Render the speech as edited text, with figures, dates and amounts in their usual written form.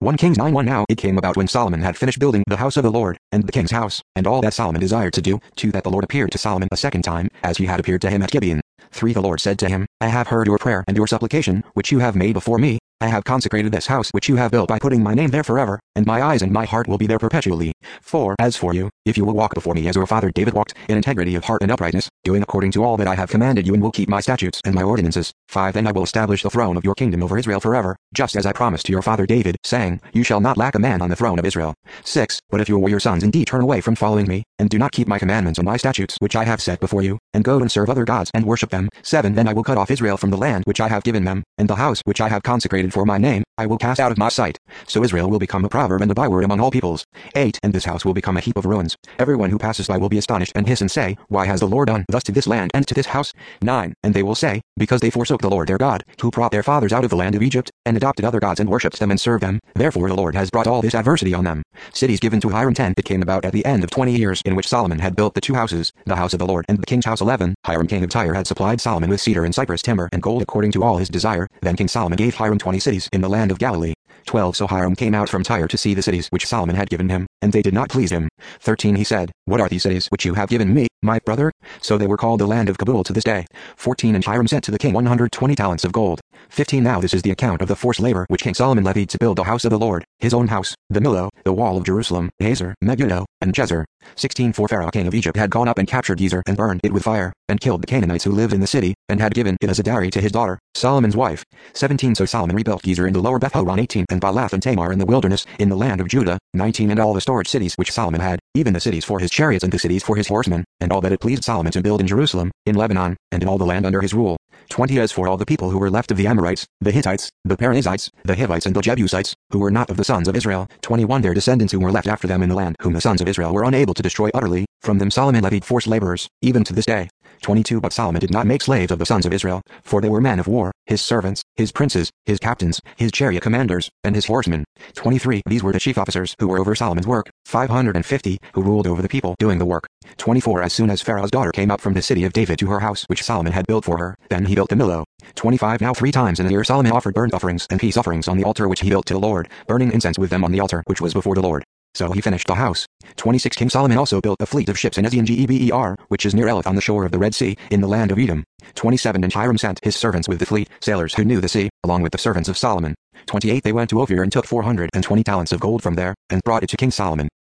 1 Kings 9:1. Now it came about when Solomon had finished building the house of the Lord, and the king's house, and all that Solomon desired to do, that the Lord appeared to Solomon a second time, as he had appeared to him at Gibeon. 3 The Lord said to him, I have heard your prayer and your supplication, which you have made before me. I have consecrated this house which you have built by putting my name there forever, and my eyes and my heart will be there perpetually. 4 As for you, if you will walk before me as your father David walked, in integrity of heart and uprightness, doing according to all that I have commanded you, and will keep my statutes and my ordinances. 5 Then I will establish the throne of your kingdom over Israel forever, just as I promised to your father David, saying, You shall not lack a man on the throne of Israel. 6 But if you or your sons indeed turn away from following me, and do not keep my commandments and my statutes which I have set before you, and go and serve other gods and worship them. 7 Then I will cut off Israel from the land which I have given them, and the house which I have consecrated for my name, I will cast out of my sight. So Israel will become a proverb and a byword among all peoples. 8 And this house will become a heap of ruins. Everyone who passes by will be astonished and hiss and say, Why has the Lord done thus to this land and to this house? 9 And they will say, Because they forsook the Lord their God, who brought their fathers out of the land of Egypt, and adopted other gods and worshipped them and served them, therefore the Lord has brought all this adversity on them. Cities given to Hiram. 10 It came about at the end of 20 years in which Solomon had built the 2 houses, the house of the Lord and the king's house. 11 Hiram king of Tyre had supplied Solomon with cedar and cypress timber and gold according to all his desire. Then King Solomon gave Hiram 20 cities in the land of Galilee. 12 So Hiram came out from Tyre to see the cities which Solomon had given him, and they did not please him. 13 He said, What are these cities which you have given me, my brother? So they were called the land of Kabul to this day. 14 And Hiram sent to the king 120 talents of gold. 15 Now this is the account of the forced labor which King Solomon levied to build the house of the Lord, his own house, the Millo, the wall of Jerusalem, Hazer, Megiddo, and Jezer. 16 For Pharaoh king of Egypt had gone up and captured Gezer and burned it with fire, and killed the Canaanites who lived in the city, and had given it as a dowry to his daughter, Solomon's wife. 17 So Solomon rebuilt Gezer in the lower Beth Horon. 18 And Baalath and Tamar in the wilderness, in the land of Judah. 19 And all the storage cities which Solomon had, even the cities for his chariots and the cities for his horsemen, and all that it pleased Solomon to build in Jerusalem, in Lebanon, and in all the land under his rule. 20 As for all the people who were left of the Amorites, the Hittites, the Perizzites, the Hivites and the Jebusites, who were not of the sons of Israel, 21 Their descendants who were left after them in the land, whom the sons of Israel were unable to destroy utterly, from them Solomon levied forced laborers, even to this day. 22 But Solomon did not make slaves of the sons of Israel, for they were men of war, his servants, his princes, his captains, his chariot commanders, and his horsemen. 23 These were the chief officers who were over Solomon's work, 550, who ruled over the people doing the work. 24 As soon as Pharaoh's daughter came up from the city of David to her house which Solomon had built for her, then he built the Millo. 25 Now 3 times in a year Solomon offered burnt offerings and peace offerings on the altar which he built to the Lord, burning incense with them on the altar which was before the Lord. So he finished the house. 26 King Solomon also built a fleet of ships in Ezion-Geber, which is near Elath on the shore of the Red Sea, in the land of Edom. 27 And Hiram sent his servants with the fleet, sailors who knew the sea, along with the servants of Solomon. 28 They went to Ophir and took 420 talents of gold from there, and brought it to King Solomon.